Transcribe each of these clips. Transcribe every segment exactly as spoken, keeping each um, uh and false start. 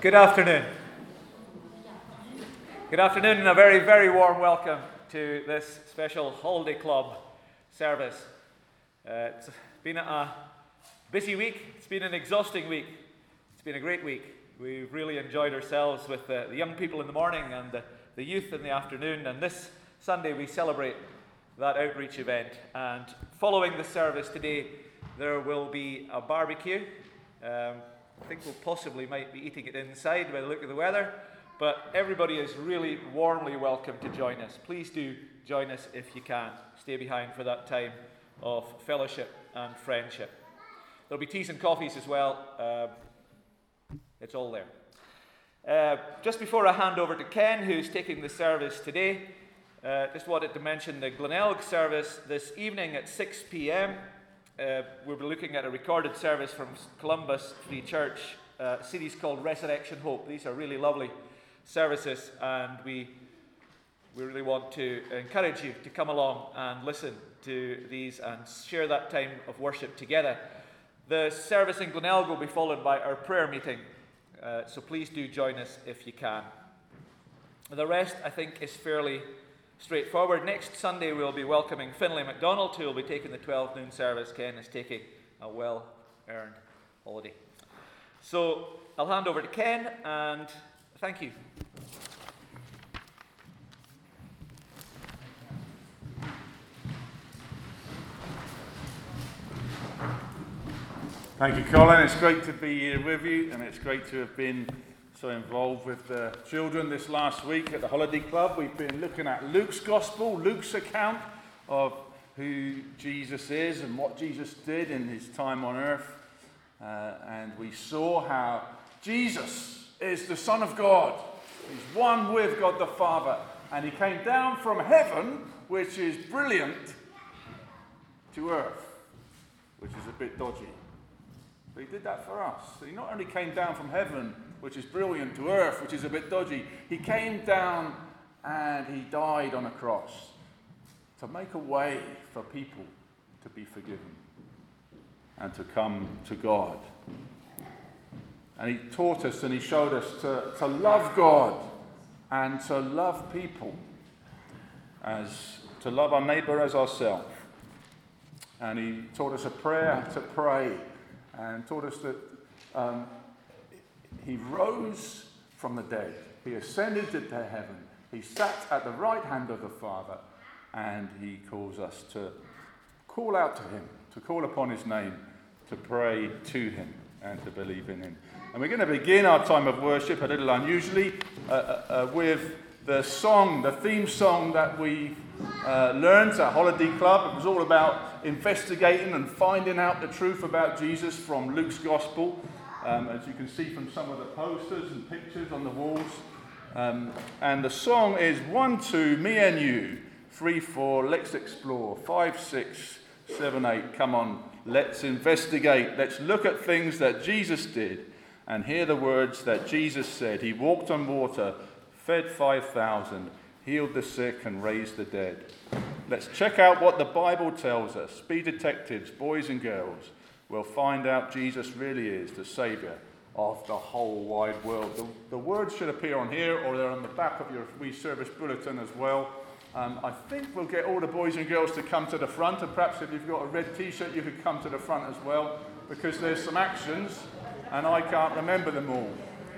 Good afternoon. Good afternoon and a very, very warm welcome to this special Holiday Club service. Uh, it's been a busy week. It's been an exhausting week. It's been a great week. We've really enjoyed ourselves with the, the young people in the morning and the, the youth in the afternoon. And this Sunday we celebrate that outreach event. And following the service today, there will be a barbecue. Um, I think we'll possibly might be eating it inside by the look of the weather, but everybody is really warmly welcome to join us. Please do join us if you can. Stay behind for that time of fellowship and friendship. There'll be teas and coffees as well. Uh, it's all there. Uh, just before I hand over to Ken, who's taking the service today, uh, just wanted to mention the Glenelg service this evening at six p.m. Uh, we'll be looking at a recorded service from Columbus Free Church, uh, a series called Resurrection Hope. These are really lovely services, and we we really want to encourage you to come along and listen to these and share that time of worship together. The service in Glenelg will be followed by our prayer meeting, uh, so please do join us if you can. The rest, I think, is fairly straightforward. Next Sunday we'll be welcoming Finlay MacDonald, who will be taking the twelve noon service. Ken is taking a well-earned holiday. So I'll hand over to Ken, and thank you. Thank you, Colin. It's great to be here with you, and it's great to have been so involved with the children this last week at the Holiday Club. We've been looking at Luke's Gospel, Luke's account of who Jesus is and what Jesus did in his time on earth. Uh, and we saw how Jesus is the Son of God. He's one with God the Father. And he came down from heaven, which is brilliant, to earth, which is a bit dodgy. But he did that for us. So he not only came down from heaven, which is brilliant, to earth, which is a bit dodgy. He came down and he died on a cross to make a way for people to be forgiven and to come to God. And he taught us and he showed us to, to love God and to love people, as to love our neighbour as ourselves. And he taught us a prayer to pray, and taught us that um, he rose from the dead. He ascended to heaven. He sat at the right hand of the Father, and he calls us to call out to him, to call upon his name, to pray to him, and to believe in him. And we're going to begin our time of worship a little unusually uh, uh, with the song, the theme song that we uh, learned at Holiday Club. It was all about investigating and finding out the truth about Jesus from Luke's Gospel. Um, as you can see from some of the posters and pictures on the walls. Um, and the song is one, two, me and you, three, four, let's explore, five, six, seven, eight, come on, let's investigate, let's look at things that Jesus did and hear the words that Jesus said. He walked on water, fed five thousand, healed the sick and raised the dead. Let's check out what the Bible tells us. Be detectives, boys and girls. We'll find out Jesus really is the Saviour of the whole wide world. The, the words should appear on here, or they're on the back of your wee service bulletin as well. Um, I think we'll get all the boys and girls to come to the front, and perhaps if you've got a red t-shirt you could come to the front as well, because there's some actions and I can't remember them all.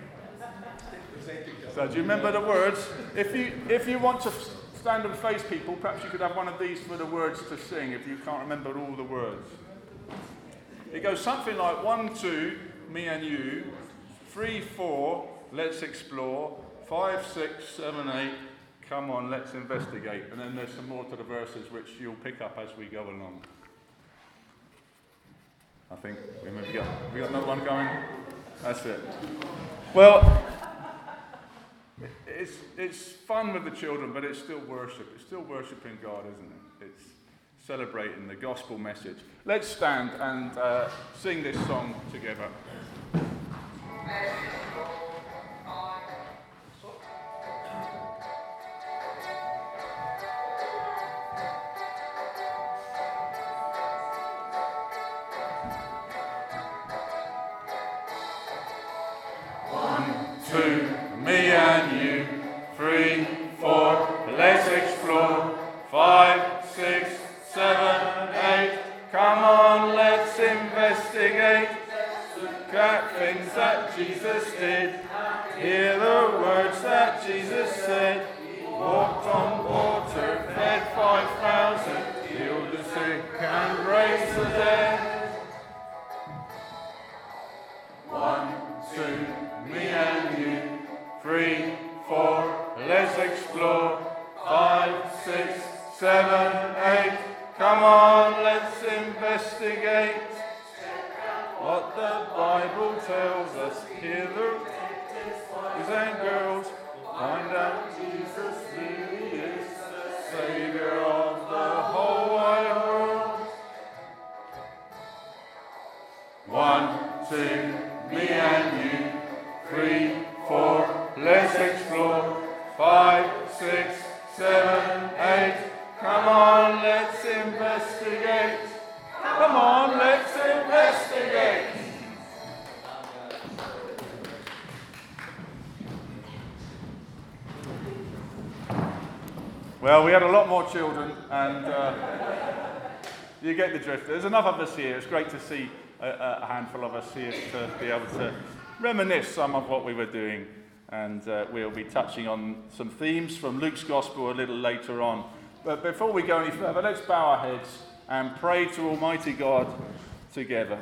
So do you remember the words? If you, if you want to stand and face people, perhaps you could have one of these for the words to sing if you can't remember all the words. It goes something like one, two, me and you, three, four, let's explore, five, six, seven, eight, come on, let's investigate. And then there's some more to the verses which you'll pick up as we go along. I think we maybe got, we got another one going. That's it. Well, it's it's fun with the children, but it's still worship. It's still worshiping God, isn't it? It's celebrating the gospel message. Let's stand and uh, sing this song together. One, two, me and you. Three, four, let's explore. Five, six, seven, eight. Come on, let's investigate. Look at things that Jesus did. Hear the words that Jesus said. Walked on water, fed five thousand, healed the sick and raised the dead. One, two, me and you. Three, four, let's explore. Five, six, seven, eight. Come on, let's investigate what the Bible tells us. Hear the boys and girls, find out Jesus really is the Savior of the whole wide world. One, two, me and you. Three, four, let's explore. Five, six, seven, eight. Come on, let's investigate. Come on, let's investigate. Well, we had a lot more children, and uh, you get the drift. There's enough of us here. It's great to see a, a handful of us here to be able to reminisce some of what we were doing. And uh, we'll be touching on some themes from Luke's Gospel a little later on. But before we go any further, let's bow our heads and pray to Almighty God together.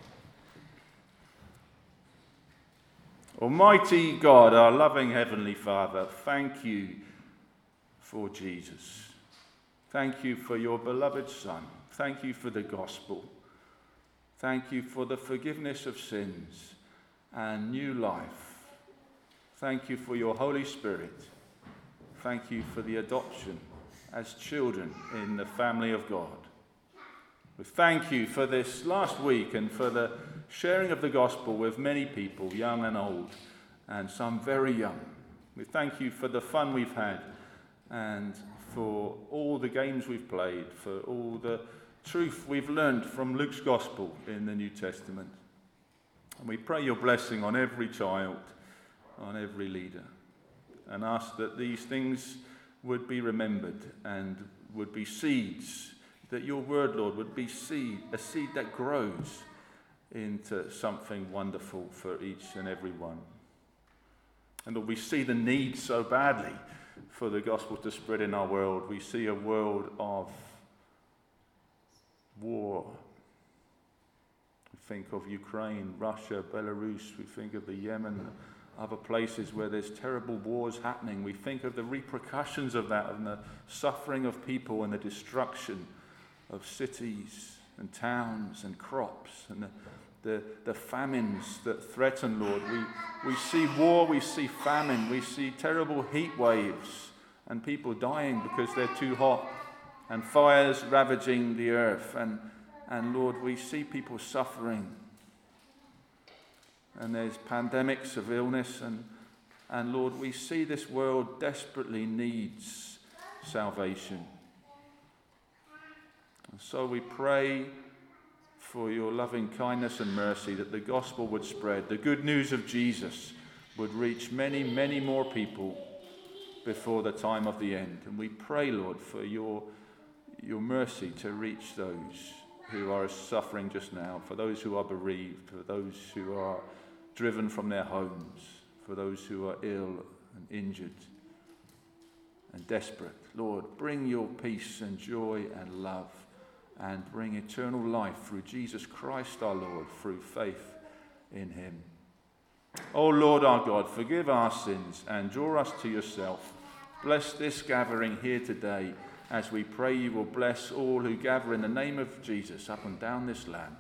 Almighty God, our loving Heavenly Father, thank you for Jesus. Thank you for your beloved Son. Thank you for the gospel. Thank you for the forgiveness of sins and new life. Thank you for your Holy Spirit. Thank you for the adoption as children in the family of God. We thank you for this last week and for the sharing of the gospel with many people, young and old, and some very young. We thank you for the fun we've had and for all the games we've played, for all the truth we've learned from Luke's Gospel in the New Testament. And we pray your blessing on every child, on every leader, and ask that these things would be remembered and would be seeds, that your word, Lord, would be seed, a seed that grows into something wonderful for each and every one. And Lord, we see the need so badly for the gospel to spread in our world. We see a world of war. We think of Ukraine, Russia, Belarus. We think of the Yemen, other places where there's terrible wars happening. We think of the repercussions of that and the suffering of people and the destruction of cities and towns and crops and the, the, the famines that threaten, Lord. We, we see war, we see famine, we see terrible heat waves and people dying because they're too hot, and fires ravaging the earth. And, and Lord, we see people suffering. And there's pandemics of illness. And, and Lord, we see this world desperately needs salvation. And so we pray for your loving kindness and mercy, that the gospel would spread, the good news of Jesus would reach many, many more people before the time of the end. And we pray, Lord, for your, your mercy to reach those who are suffering just now, for those who are bereaved, for those who are driven from their homes, for those who are ill and injured and desperate. Lord, bring your peace and joy and love, and bring eternal life through Jesus Christ our Lord, through faith in him. O Lord our God, forgive our sins and draw us to yourself. Bless this gathering here today, as we pray you will bless all who gather in the name of Jesus up and down this land.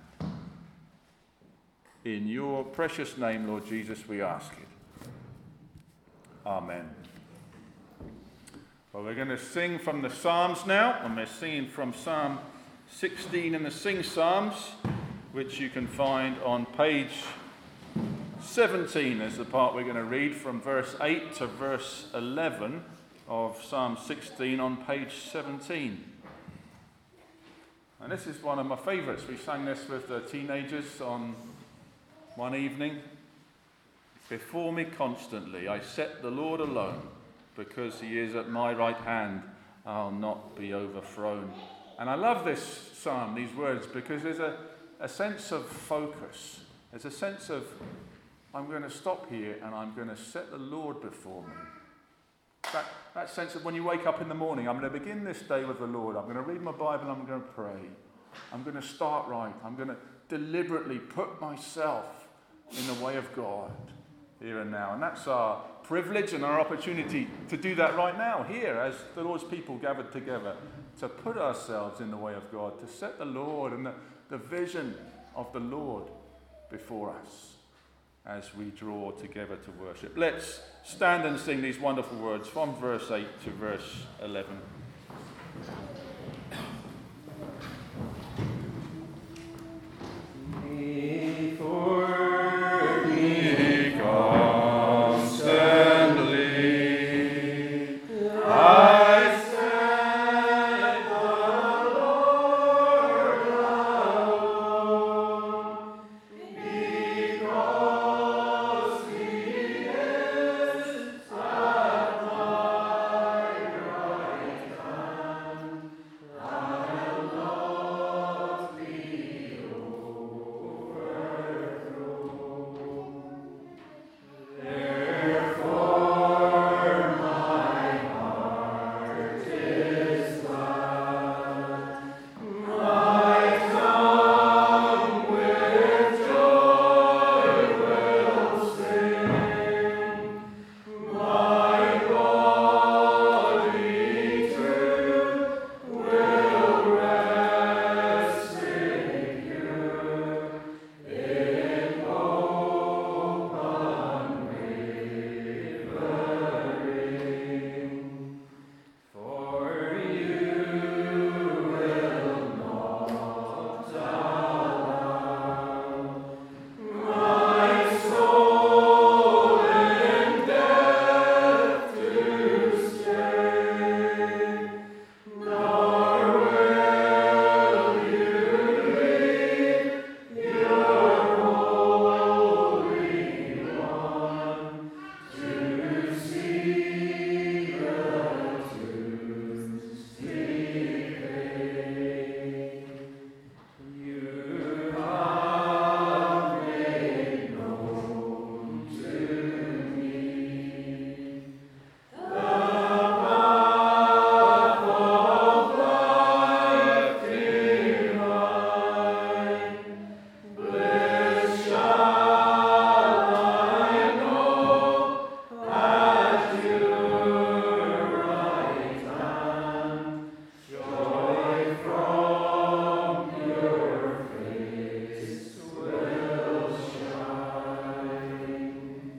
In your precious name, Lord Jesus, we ask it. Amen. Well, we're going to sing from the Psalms now, and we're singing from Psalm sixteen in the Sing Psalms, which you can find on page seventeen is the part we're going to read, from verse eight to verse eleven of Psalm sixteen on page seventeen. And this is one of my favourites. We sang this with the teenagers on one evening. before me constantly. I set the Lord alone, because he is at my right hand. I'll not be overthrown. And I love this psalm, these words, because there's a, a sense of focus. There's a sense of, I'm going to stop here and I'm going to set the Lord before me. That, that sense of when you wake up in the morning, I'm going to begin this day with the Lord. I'm going to read my Bible, I'm going to pray. I'm going to start right. I'm going to deliberately put myself in the way of God here and now. And that's our privilege and our opportunity to do that right now, here, as the Lord's people gathered together, to put ourselves in the way of God, to set the Lord and the, the vision of the Lord before us as we draw together to worship. Let's stand and sing these wonderful words from verse eight to verse eleven. Before me constantly, I set the Lord alone, because he is at my right hand. I'll not be overthrown. Therefore my heart is glad, my tongue with joy will sing, my body too will rest secure in hope unwavering. For you will not allow my soul in death to stay, nor will you leave your Holy One to see the tombs decay. You have made known to me the path of life divine. Bliss shall I know at your right hand. Joy from your face will shine.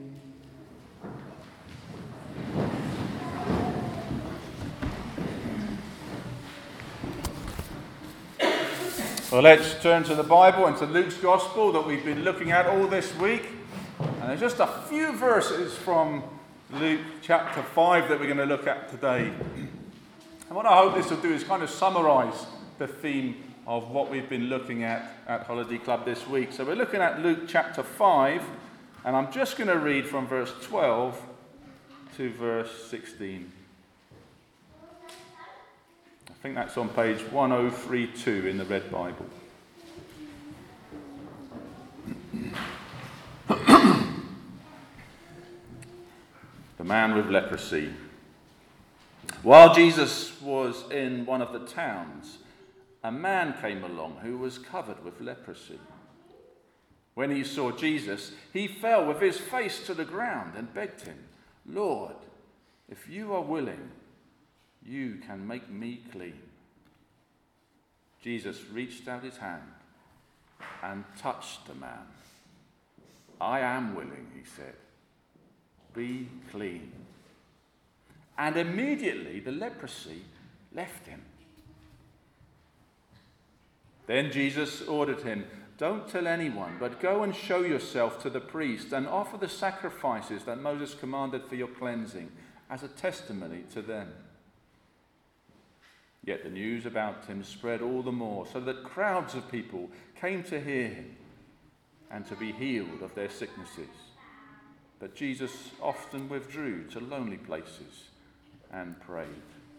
Well, let's turn to the Bible and to Luke's Gospel that we've been looking at all this week. And there's just a few verses from Luke chapter five that we're going to look at today. And what I hope this will do is kind of summarize the theme of what we've been looking at at Holiday Club this week. So we're looking at Luke chapter five, and I'm just going to read from verse twelve to verse sixteen. I think that's on page one oh three two in the Red Bible. The man with leprosy. While Jesus was in one of the towns, a man came along who was covered with leprosy. When he saw Jesus, he fell with his face to the ground and begged him, "Lord, if you are willing, you can make me clean." Jesus reached out his hand and touched the man. "I am willing," he said. "Be clean." And immediately the leprosy left him. Then Jesus ordered him, "Don't tell anyone, but go and show yourself to the priest and offer the sacrifices that Moses commanded for your cleansing as a testimony to them." Yet the news about him spread all the more, so that crowds of people came to hear him and to be healed of their sicknesses. but Jesus often withdrew to lonely places and prayed.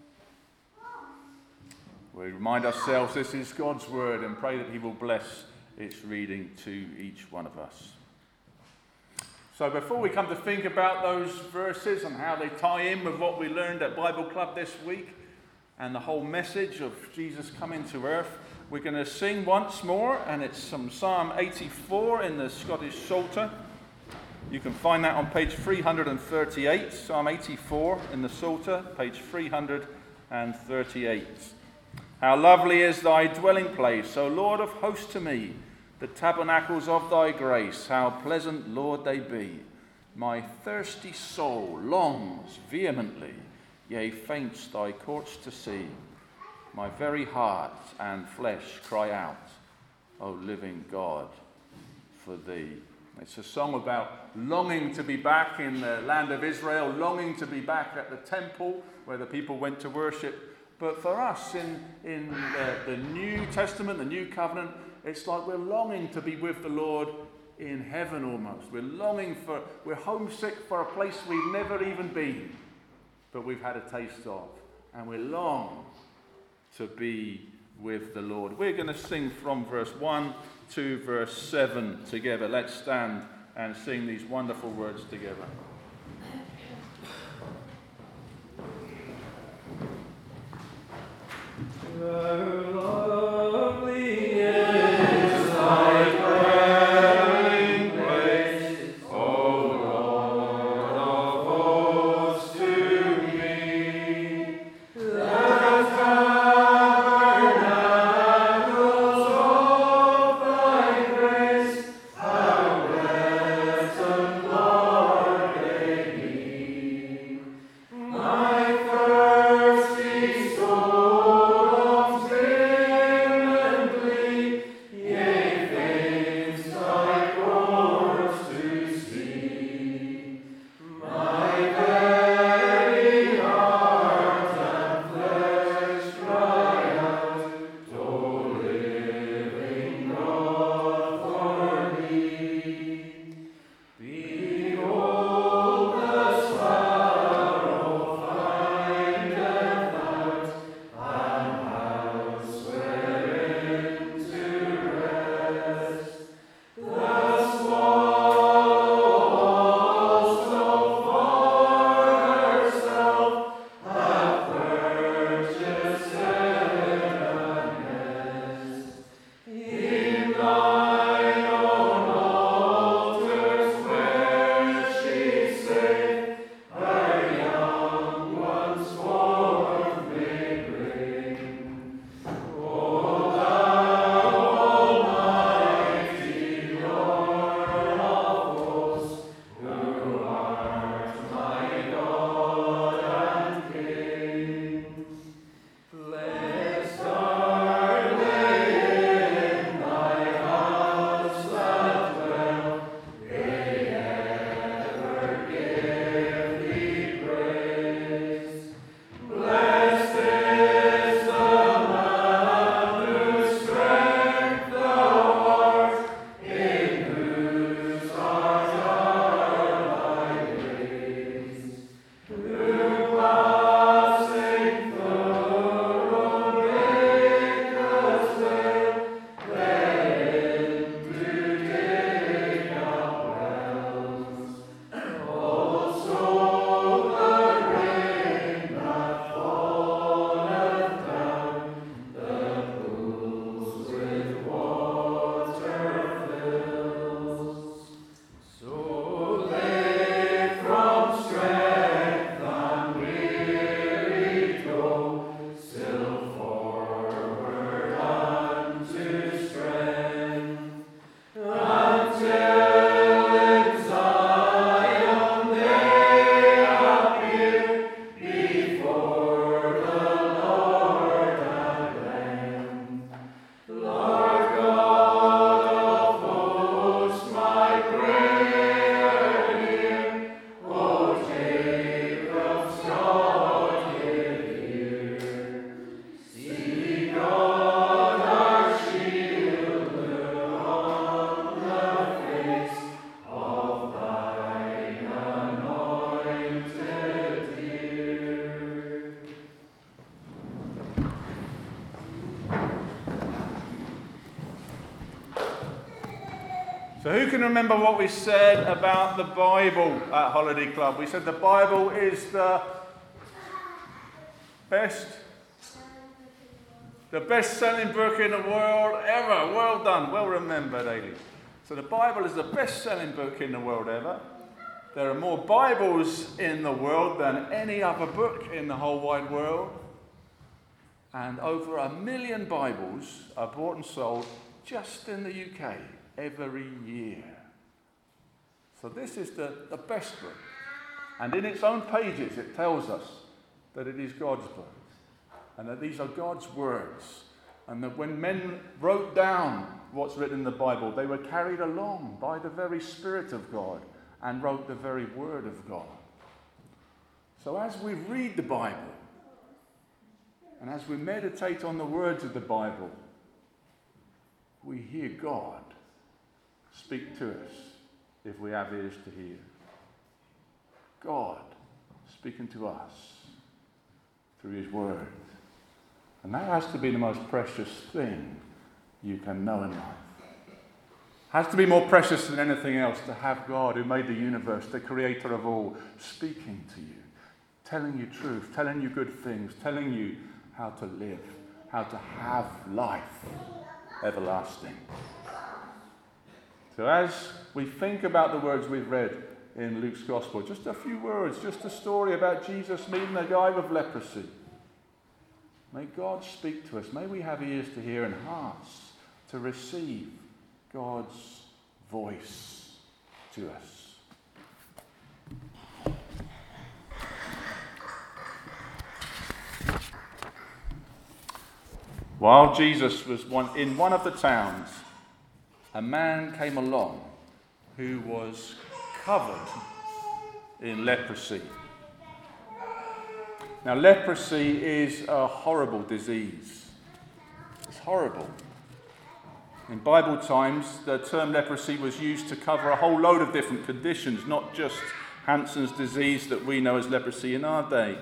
We remind ourselves this is God's word and pray that he will bless its reading to each one of us. So before we come to think about those verses and how they tie in with what we learned at Bible Club this week and the whole message of Jesus coming to earth, we're going to sing once more, and it's from Psalm eighty-four in the Scottish Psalter. You can find that on page three hundred thirty-eight, Psalm eighty-four in the Psalter, page three hundred thirty-eight. How lovely is thy dwelling place, O Lord of hosts, to me, the tabernacles of thy grace, how pleasant, Lord, they be. My thirsty soul longs vehemently, yea, faints thy courts to see. My very heart and flesh cry out, O living God, for thee. It's a song about longing to be back in the land of Israel, longing to be back at the temple where the people went to worship. But for us in, in the, the New Testament, the New Covenant, it's like we're longing to be with the Lord in heaven almost. We're longing for, we're homesick for a place we've never even been, but we've had a taste of. And we long to be with the Lord. We're going to sing from verse one to verse seven together. Let's stand and sing these wonderful words together. How lovely is thy dwelling place, O Lord of hosts, to me. The tabernacles of thy grace, how pleasant, Lord, they be. My So who can remember what we said about the Bible at Holiday Club? We said the Bible is the best, the best-selling book in the world ever. Well done, well remembered, Ailey. So the Bible is the best-selling book in the world ever. There are more Bibles in the world than any other book in the whole wide world. And over a million Bibles are bought and sold just in the U K every year. So this is the, the best book. And in its own pages it tells us that it is God's book. And that these are God's words. And that when men wrote down what's written in the Bible, they were carried along by the very Spirit of God and wrote the very Word of God. So as we read the Bible, and as we meditate on the words of the Bible, we hear God speak to us if we have ears to hear. God speaking to us through His Word. And that has to be the most precious thing you can know in life. Has to be more precious than anything else to have God, who made the universe, the creator of all, speaking to you, telling you truth, telling you good things, telling you how to live, how to have life everlasting. So as we think about the words we've read in Luke's Gospel, just a few words, just a story about Jesus meeting a guy with leprosy. May God speak to us. May we have ears to hear and hearts to receive God's voice to us. While Jesus was one, in one of the towns, a man came along who was covered in leprosy. Now, leprosy is a horrible disease. It's horrible. In Bible times, the term leprosy was used to cover a whole load of different conditions, not just Hansen's disease that we know as leprosy in our day.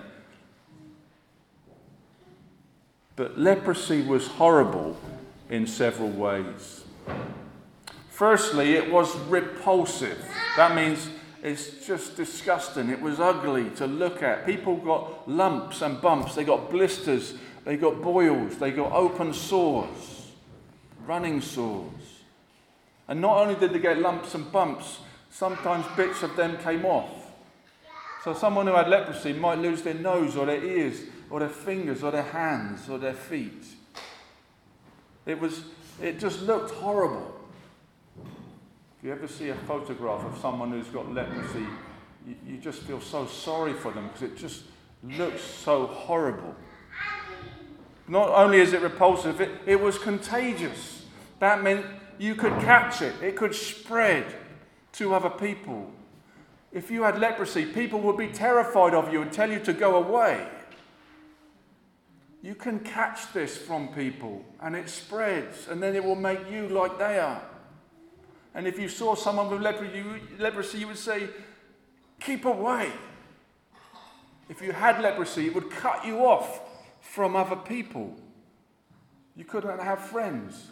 But leprosy was horrible in several ways. Firstly, it was repulsive. That means it's just disgusting. It was ugly to look at. People got lumps and bumps. They got blisters. They got boils. They got open sores, running sores. And not only did they get lumps and bumps, sometimes bits of them came off. So someone who had leprosy might lose their nose or their ears or their fingers or their hands or their feet. It was, it just looked horrible. If you ever see a photograph of someone who's got leprosy, you, you just feel so sorry for them because it just looks so horrible. Not only is it repulsive, it, it was contagious. That meant you could catch it. It could spread to other people. If you had leprosy, people would be terrified of you and tell you to go away. You can catch this from people and it spreads and then it will make you like they are. And if you saw someone with leprosy, you would say, keep away. If you had leprosy, it would cut you off from other people. You couldn't have friends.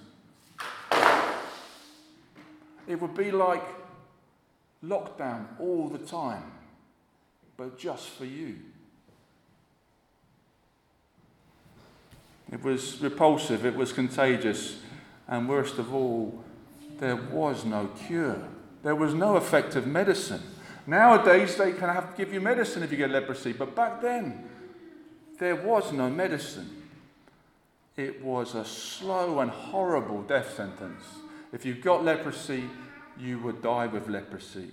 It would be like lockdown all the time, but just for you. It was repulsive, it was contagious, and worst of all, there was no cure. There was no effective medicine. Nowadays, they can have, give you medicine if you get leprosy, but back then, there was no medicine. It was a slow and horrible death sentence. If you got leprosy, you would die with leprosy.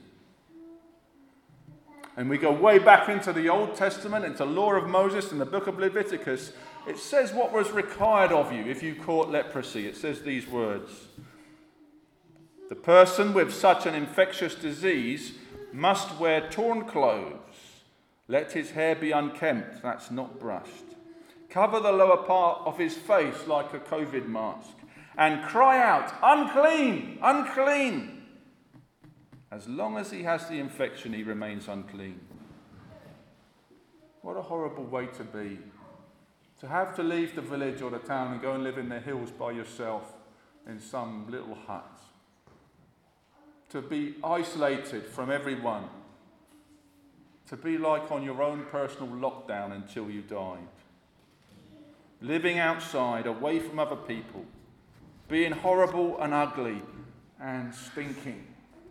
And we go way back into the Old Testament, into the law of Moses in the book of Leviticus. It says what was required of you if you caught leprosy. It says these words. The person with such an infectious disease must wear torn clothes. Let his hair be unkempt, that's not brushed. Cover the lower part of his face like a COVID mask. And cry out, unclean, unclean. As long as he has the infection, he remains unclean. What a horrible way to be. To have to leave the village or the town and go and live in the hills by yourself in some little hut. to be isolated from everyone, to be like on your own personal lockdown until you died, living outside, away from other people, being horrible and ugly and stinking,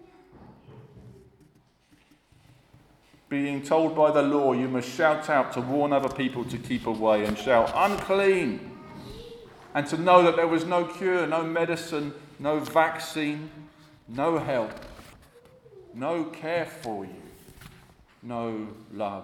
being told by the law you must shout out to warn other people to keep away and shout, unclean, and to know that there was no cure, no medicine, no vaccine, no help, no care for you, no love.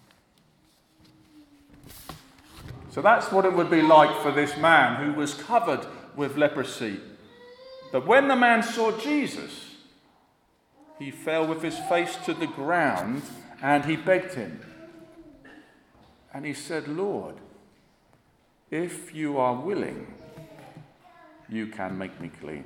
So that's what it would be like for this man who was covered with leprosy. But when the man saw Jesus, he fell with his face to the ground and he begged him. And he said, Lord, if you are willing, you can make me clean.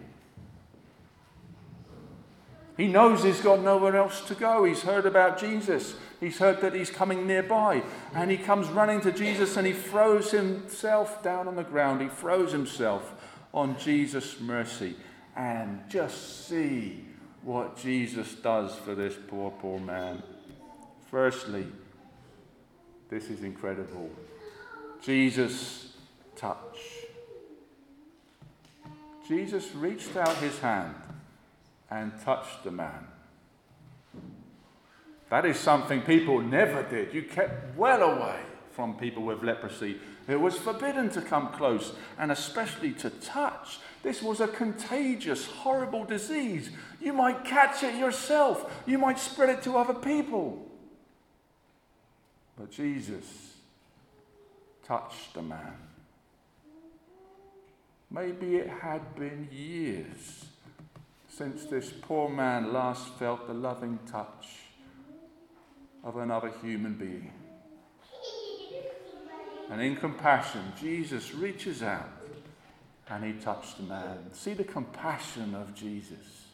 He knows he's got nowhere else to go. He's heard about Jesus. He's heard that he's coming nearby. And he comes running to Jesus and he throws himself down on the ground. He throws himself on Jesus' mercy. And just see what Jesus does for this poor, poor man. Firstly, this is incredible. Jesus' touch. Jesus reached out his hand and touched the man. That is something people never did. You kept well away from people with leprosy. It was forbidden to come close, and especially to touch. This was a contagious, horrible disease. You might catch it yourself. You might spread it to other people. But Jesus touched the man. Maybe it had been years since this poor man last felt the loving touch of another human being. And in compassion, Jesus reaches out and he touched the man. See the compassion of Jesus.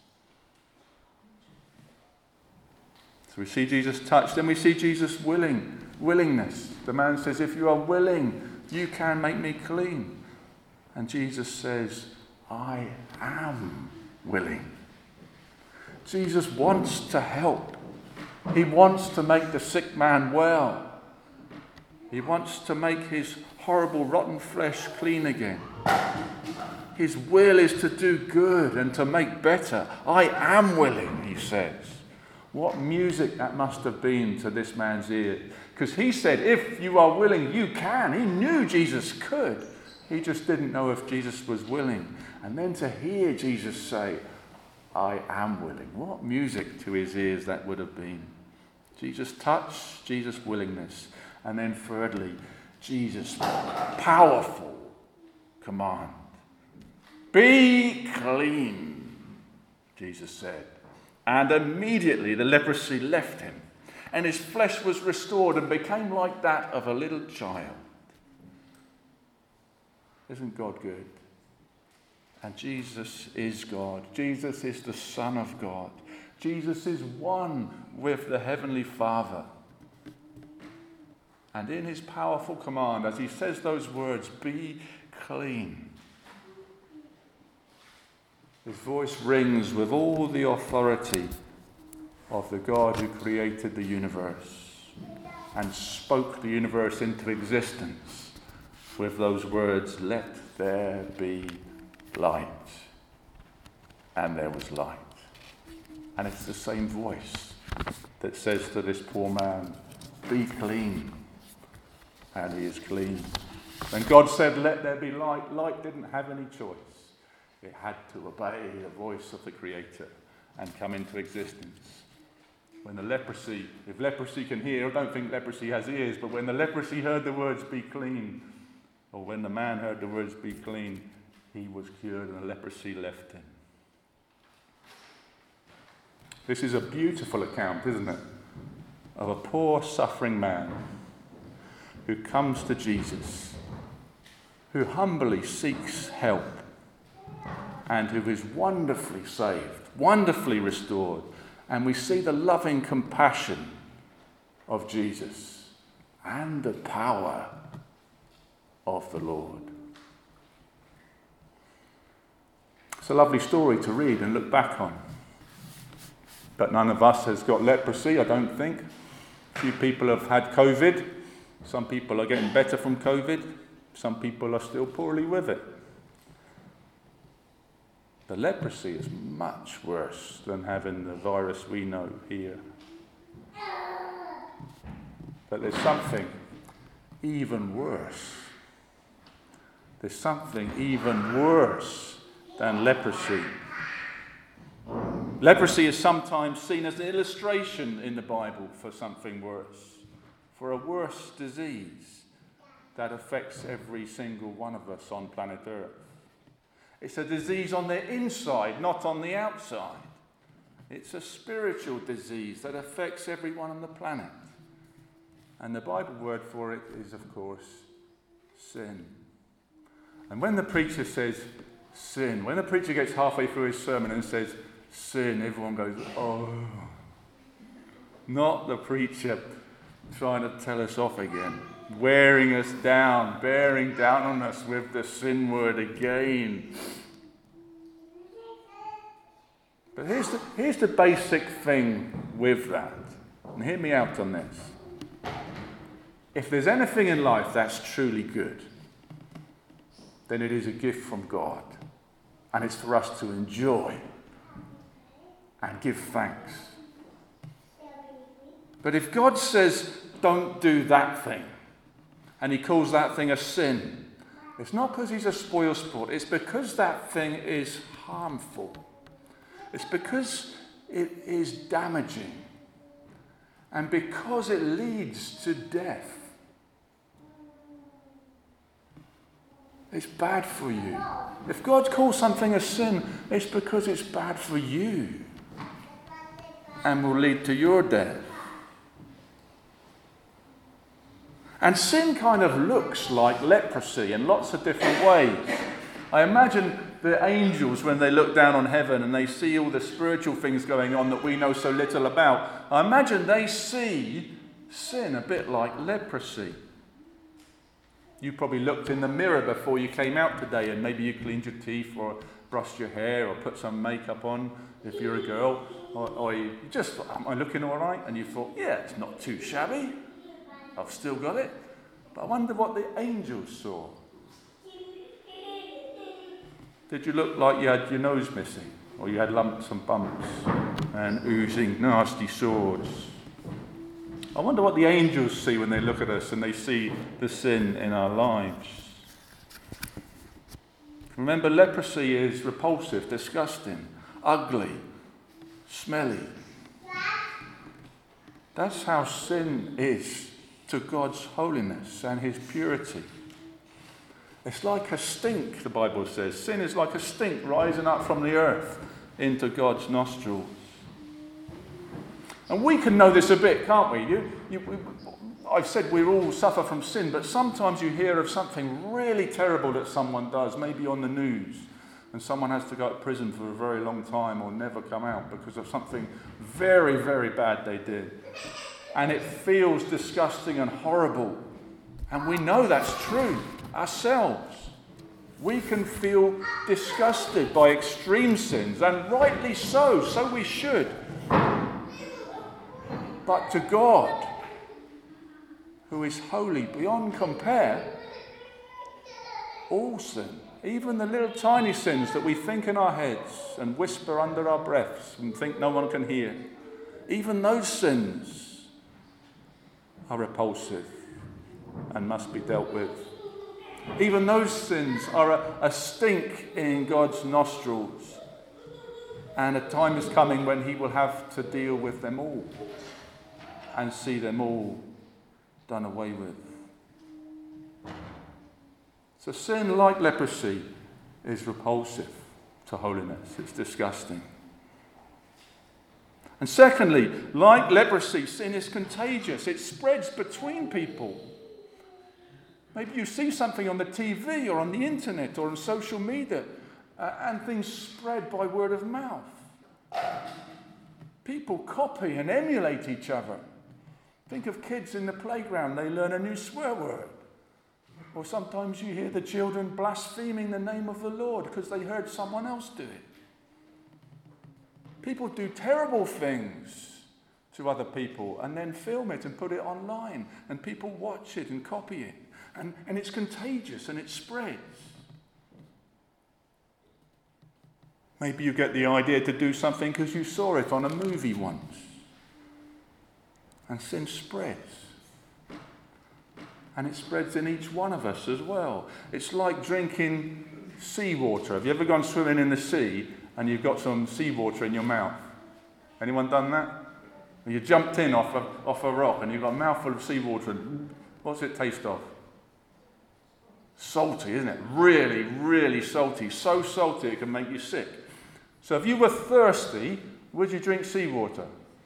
So we see Jesus touch, then we see Jesus willing, willingness. The man says, if you are willing, you can make me clean. And Jesus says, I am willing. Jesus wants to help. He wants to make the sick man well. He wants to make his horrible, rotten flesh clean again. His will is to do good and to make better. I am willing, he says. What music that must have been to this man's ear. Because he said, if you are willing, you can. He knew Jesus could. He just didn't know if Jesus was willing. And then to hear Jesus say, I am willing. What music to his ears that would have been. Jesus' touch, Jesus' willingness. And then thirdly, Jesus' powerful command. Be clean, Jesus said. And immediately the leprosy left him. And his flesh was restored and became like that of a little child. Isn't God good? And Jesus is God. Jesus is the Son of God. Jesus is one with the Heavenly Father. And in his powerful command, as he says those words, be clean, his voice rings with all the authority of the God who created the universe and spoke the universe into existence with those words, let there be light. And there was light. And it's the same voice that says to this poor man, be clean. And he is clean. When God said, let there be light, light didn't have any choice. It had to obey the voice of the Creator and come into existence. When the leprosy, if leprosy can hear, I don't think leprosy has ears, but when the leprosy heard the words, be clean, or when the man heard the words, be clean, he was cured and the leprosy left him. This is a beautiful account, isn't it? Of a poor, suffering man who comes to Jesus, who humbly seeks help, and who is wonderfully saved, wonderfully restored. And we see the loving compassion of Jesus and the power of the Lord. It's a lovely story to read and look back on. but none of us has got leprosy, I don't think. A few people have had COVID. Some people are getting better from COVID. Some people are still poorly with it. The leprosy is much worse than having the virus we know here. But there's something even worse. There's something even worse than leprosy. Leprosy is sometimes seen as an illustration in the Bible for something worse, for a worse disease that affects every single one of us on planet Earth. It's a disease on the inside, not on the outside. It's a spiritual disease that affects everyone on the planet. And the Bible word for it is, of course, sin. And when the preacher says sin, when the preacher gets halfway through his sermon and says sin, everyone goes, oh. Not the preacher trying to tell us off again, wearing us down, bearing down on us with the sin word again. But here's the, here's the basic thing with that. And hear me out on this. If there's anything in life that's truly good, then it is a gift from God. And it's for us to enjoy and give thanks. But if God says, don't do that thing, and he calls that thing a sin, it's not because he's a spoil sport. It's because that thing is harmful. It's because it is damaging. And because it leads to death. It's bad for you. If God calls something a sin, it's because it's bad for you and will lead to your death. And sin kind of looks like leprosy in lots of different ways. I imagine the angels, when they look down on heaven and they see all the spiritual things going on that we know so little about, I imagine they see sin a bit like leprosy. You probably looked in the mirror before you came out today, and maybe you cleaned your teeth or brushed your hair or put some makeup on if you're a girl. Or, or you just thought, am I looking all right? And you thought, yeah, it's not too shabby. I've still got it. But I wonder what the angels saw. Did you look like you had your nose missing? Or you had lumps and bumps and oozing nasty sores? I wonder what the angels see when they look at us and they see the sin in our lives. Remember, leprosy is repulsive, disgusting, ugly, smelly. That's how sin is to God's holiness and his purity. It's like a stink, the Bible says. Sin is like a stink rising up from the earth into God's nostrils. And we can know this a bit, can't we? You, you, we I've said we all suffer from sin, but sometimes you hear of something really terrible that someone does, maybe on the news, and someone has to go to prison for a very long time or never come out because of something very, very bad they did. And it feels disgusting and horrible. And we know that's true ourselves. We can feel disgusted by extreme sins, and rightly so, so we should. But to God, who is holy beyond compare, all sin, even the little tiny sins that we think in our heads and whisper under our breaths and think no one can hear, even those sins are repulsive and must be dealt with. Even those sins are a, a stink in God's nostrils, and a time is coming when he will have to deal with them all and see them all done away with. So sin, like leprosy, is repulsive to holiness. It's disgusting. And secondly, like leprosy, sin is contagious. It spreads between people. Maybe you see something on the T V or on the internet or on social media, uh, and things spread by word of mouth. People copy and emulate each other. Think of kids in the playground, they learn a new swear word. Or sometimes you hear the children blaspheming the name of the Lord because they heard someone else do it. People do terrible things to other people and then film it and put it online, and people watch it and copy it, and, and it's contagious and it spreads. Maybe you get the idea to do something because you saw it on a movie once, and sin spreads. And it spreads in each one of us as well. It's like drinking seawater. Have you ever gone swimming in the sea and you've got some seawater in your mouth? Anyone done that? You jumped in off a, off a rock and you've got a mouthful of seawater, and what's it taste of? Salty, isn't it? Really, really salty. So salty it can make you sick. So if you were thirsty, would you drink seawater?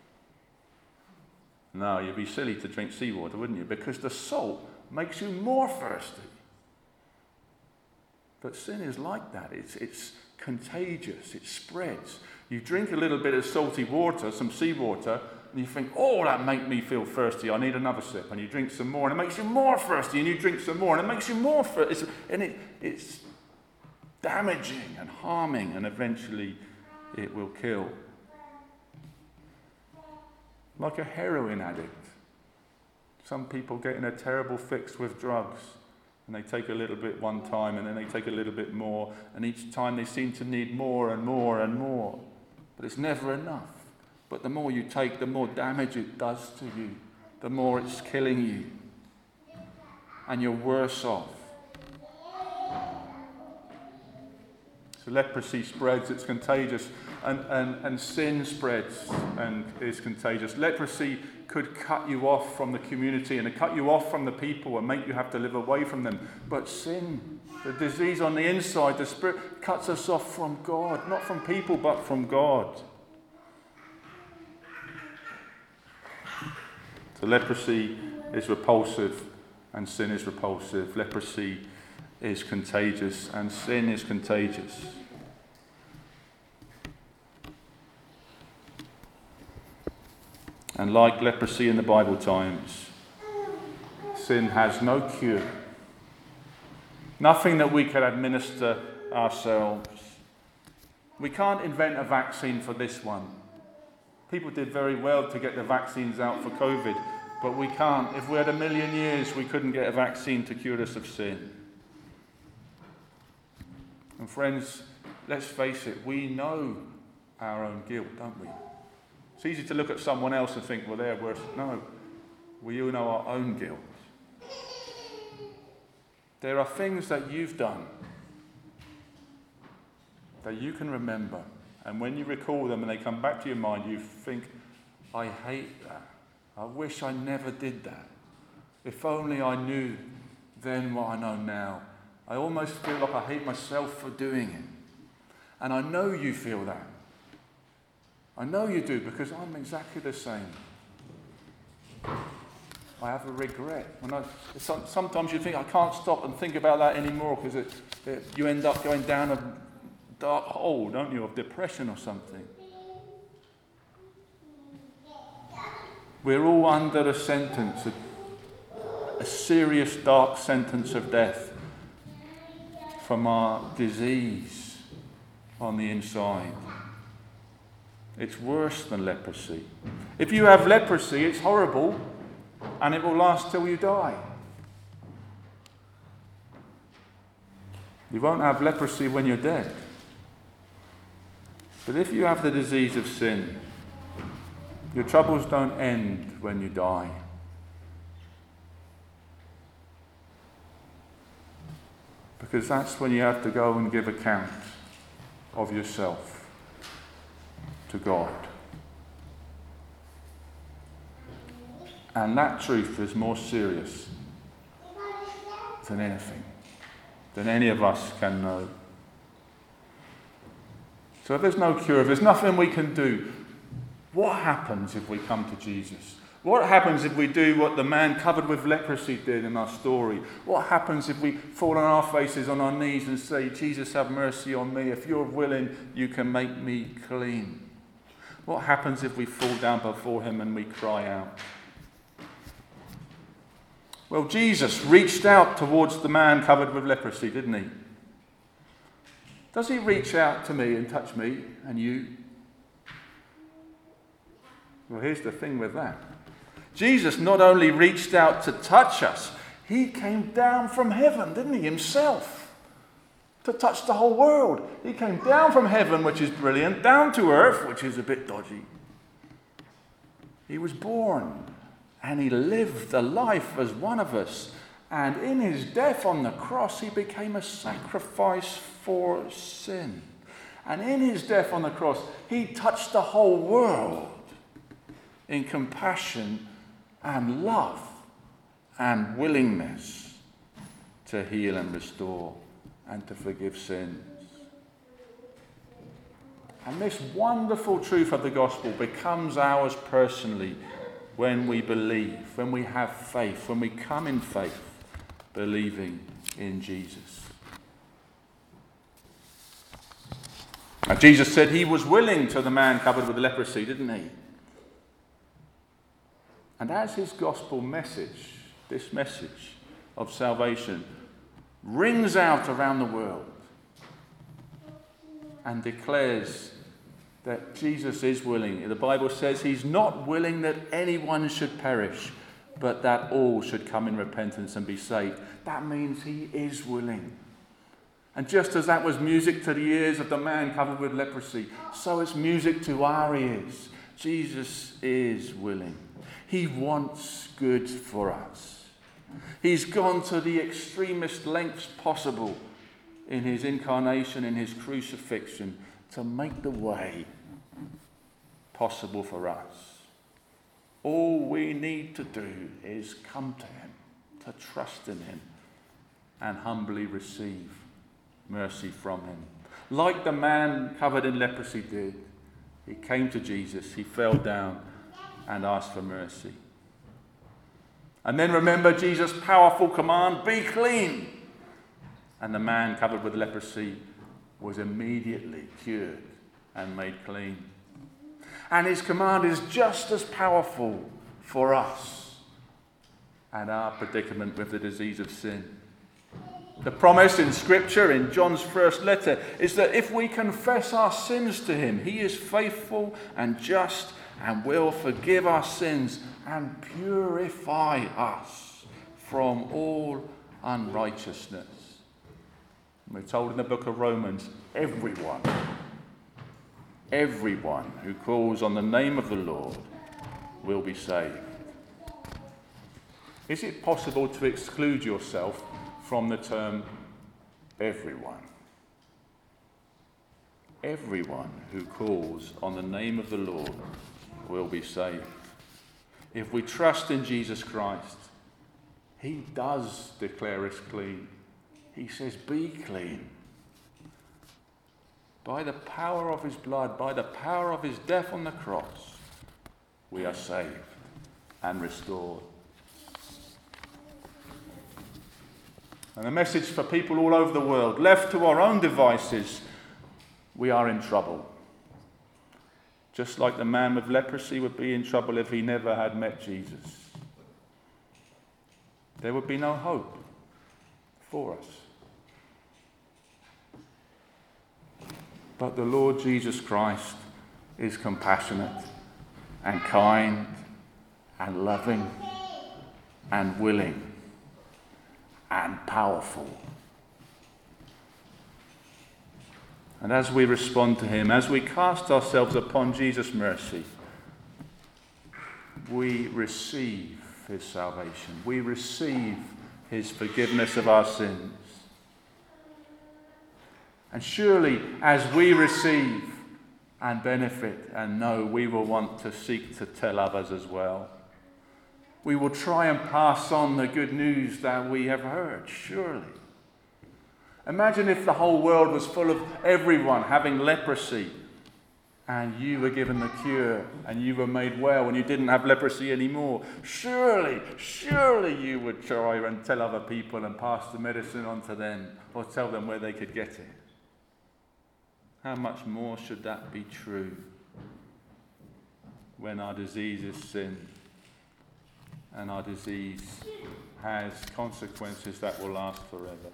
No, you'd be silly to drink seawater, wouldn't you? Because the salt makes you more thirsty. But sin is like that. It's, it's contagious. It spreads. You drink a little bit of salty water, some seawater, and you think, oh, that made me feel thirsty. I need another sip. And you drink some more, and it makes you more thirsty. And you drink some more, and it makes you more thirsty. And it, it's damaging and harming, and eventually it will kill. Like a heroin addict. Some people get in a terrible fix with drugs, and they take a little bit one time, and then they take a little bit more, and each time they seem to need more and more and more. But it's never enough. But the more you take, the more damage it does to you. The more it's killing you. And you're worse off. So leprosy spreads, it's contagious. And, and, and sin spreads and is contagious. Leprosy could cut you off from the community and cut you off from the people and make you have to live away from them. But sin, the disease on the inside, the spirit, cuts us off from God. Not from people, but from God. So leprosy is repulsive and sin is repulsive. Leprosy is contagious and sin is contagious. And like leprosy in the Bible times, sin has no cure. Nothing that we can administer ourselves. We can't invent a vaccine for this one. People did very well to get the vaccines out for COVID, but we can't. If we had a million years, we couldn't get a vaccine to cure us of sin. And friends, let's face it, we know our own guilt, don't we? It's easy to look at someone else and think, well, they're worse. No, we all know our own guilt. There are things that you've done that you can remember, and when you recall them and they come back to your mind, you think, I hate that. I wish I never did that. If only I knew then what I know now. I almost feel like I hate myself for doing it. And I know you feel that. I know you do, because I'm exactly the same. I have a regret. When I, sometimes you think, I can't stop and think about that anymore, because it, it, you end up going down a dark hole, don't you, of depression or something. We're all under a sentence, a, a serious dark sentence of death from our disease on the inside. It's worse than leprosy. If you have leprosy, it's horrible, and it will last till you die. You won't have leprosy when you're dead. But if you have the disease of sin, your troubles don't end when you die. Because that's when you have to go and give account of yourself to God. And that truth is more serious than anything, than any of us can know. So if there's no cure, if there's nothing we can do, what happens if we come to Jesus? What happens if we do what the man covered with leprosy did in our story? What happens if we fall on our faces on our knees and say, Jesus, have mercy on me. If you're willing, you can make me clean. What happens if we fall down before him and we cry out? Well, Jesus reached out towards the man covered with leprosy, didn't he? Does he reach out to me and touch me and you? Well, here's the thing with that. Jesus not only reached out to touch us, he came down from heaven, didn't he, himself, to touch the whole world. He came down from heaven, which is brilliant, down to earth, which is a bit dodgy. He was born, and he lived a life as one of us. And in his death on the cross, he became a sacrifice for sin. And in his death on the cross, he touched the whole world in compassion and love and willingness to heal and restore and to forgive sins. And this wonderful truth of the gospel becomes ours personally when we believe, when we have faith, when we come in faith, believing in Jesus. Now, Jesus said he was willing to the man covered with leprosy, didn't he? And as his gospel message, this message of salvation, rings out around the world and declares that Jesus is willing. The Bible says he's not willing that anyone should perish, but that all should come in repentance and be saved. That means he is willing. And just as that was music to the ears of the man covered with leprosy, so it's music to our ears. Jesus is willing. He wants good for us. He's gone to the extremest lengths possible in his incarnation, in his crucifixion, to make the way possible for us. All we need to do is come to him, to trust in him, and humbly receive mercy from him. Like the man covered in leprosy did, he came to Jesus, he fell down and asked for mercy. And then remember Jesus' powerful command, be clean. And the man covered with leprosy was immediately cured and made clean. And his command is just as powerful for us and our predicament with the disease of sin. The promise in Scripture, in John's first letter, is that if we confess our sins to him, he is faithful and just and will forgive our sins and purify us from all unrighteousness. We're told in the book of Romans, everyone, everyone who calls on the name of the Lord will be saved. Is it possible to exclude yourself from the term everyone? Everyone who calls on the name of the Lord will be saved. If we trust in Jesus Christ, he does declare us clean. He says, be clean. By the power of his blood, by the power of his death on the cross, we are saved and restored. And the message for people all over the world, left to our own devices, we are in trouble. Just like the man with leprosy would be in trouble if he never had met Jesus. There would be no hope for us. But the Lord Jesus Christ is compassionate and kind and loving and willing and powerful. And as we respond to him, as we cast ourselves upon Jesus' mercy, we receive his salvation. We receive his forgiveness of our sins. And surely, as we receive and benefit and know, we will want to seek to tell others as well. We will try and pass on the good news that we have heard, surely. Imagine if the whole world was full of everyone having leprosy and you were given the cure and you were made well and you didn't have leprosy anymore. Surely, surely you would try and tell other people and pass the medicine on to them or tell them where they could get it. How much more should that be true when our disease is sin and our disease has consequences that will last forever?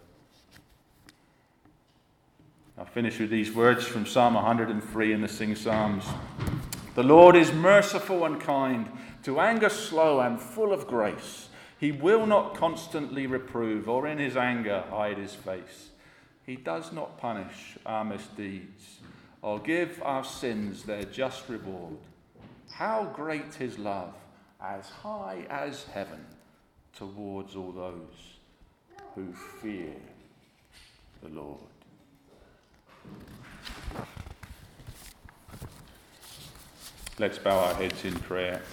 I'll finish with these words from Psalm one hundred and three in the Sing Psalms. The Lord is merciful and kind, to anger slow and full of grace. He will not constantly reprove, or in his anger hide his face. He does not punish our misdeeds, or give our sins their just reward. How great his love, as high as heaven, towards all those who fear the Lord. Let's bow our heads in prayer.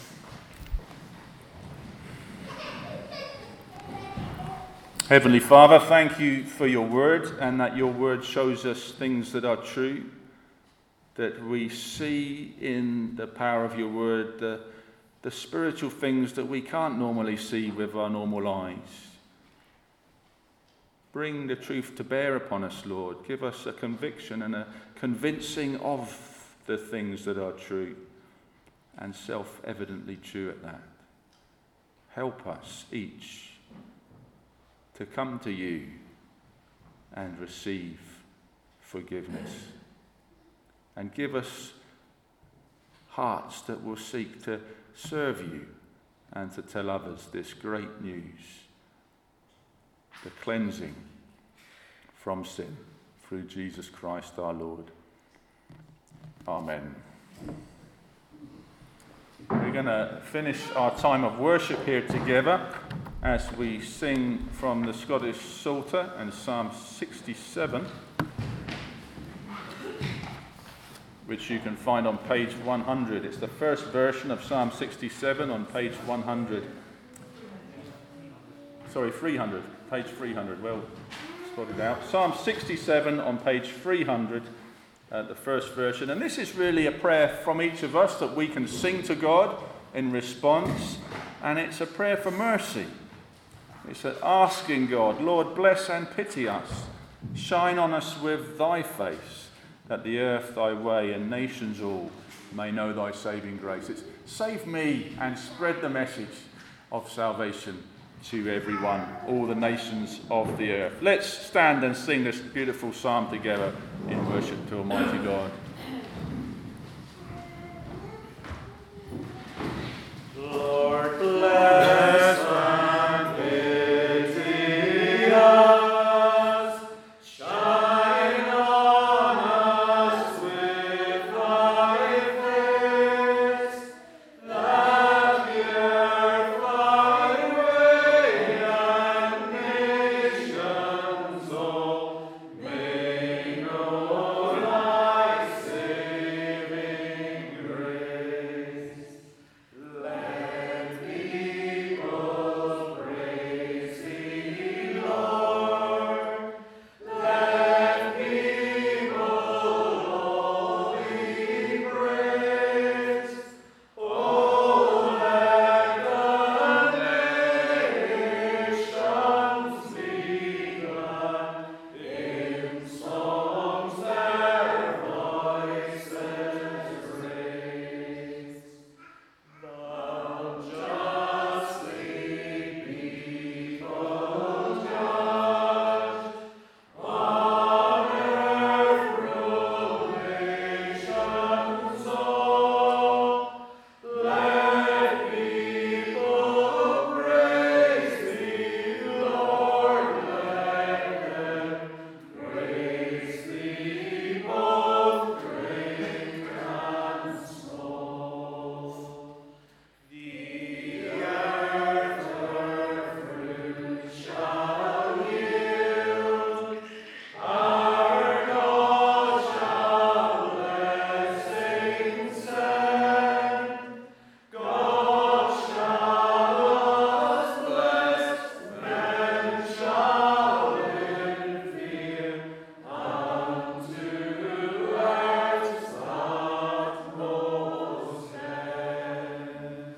Heavenly Father, thank you for your word, and that your word shows us things that are true, that we see in the power of your word the, the spiritual things that we can't normally see with our normal eyes. Bring the truth to bear upon us, Lord. Give us a conviction and a convincing of the things that are true, and self-evidently true at that. Help us each to come to you and receive forgiveness. And give us hearts that will seek to serve you and to tell others this great news, the cleansing from sin through Jesus Christ our Lord. Amen. We're going to finish our time of worship here together as we sing from the Scottish Psalter and Psalm sixty-seven, which you can find on page one hundred. It's the first version of Psalm sixty-seven on page one hundred. Sorry, three hundred. Page three hundred. Well spotted out. Psalm sixty-seven on page three hundred. Uh, the first version. And this is really a prayer from each of us that we can sing to God in response. And it's a prayer for mercy. It's asking God, Lord, bless and pity us. Shine on us with thy face, that the earth thy way and nations all may know thy saving grace. It's save me and spread the message of salvation to everyone, all the nations of the earth. Let's stand and sing this beautiful psalm together in worship to Almighty God. Lord, bless and pity us. Shine on us with thy face, that the earth thy way and nations all may know thy saving grace. Let people praise thee, Lord. Let people all thee praise. Oh, let the nations be glad in songs their voices raise. Thou justly people judge, on earth rule nations all. Let people praise thee, Lord, let them praise thee, both great and small. The earth her fruit shall yield, our God shall blessing send. God shall us bless, men shall in fear unto earth's utmost end.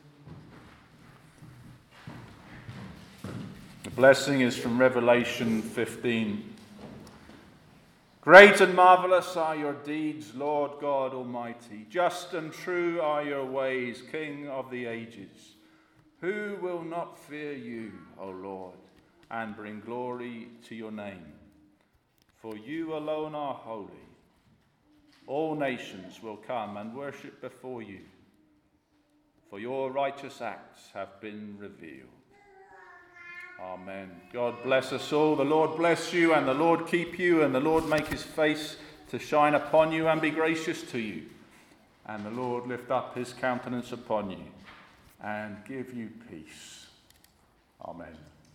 The blessing is from Revelation fifteen. Great and marvelous are your deeds, Lord God Almighty. Just and true are your ways, King of the ages. Who will not fear you, O Lord, and bring glory to your name? For you alone are holy. all nations will come and worship before you, for your righteous acts have been revealed. Amen. God bless us all. The Lord bless you, and the Lord keep you, and the Lord make his face to shine upon you and be gracious to you. And the Lord lift up his countenance upon you and give you peace. Amen.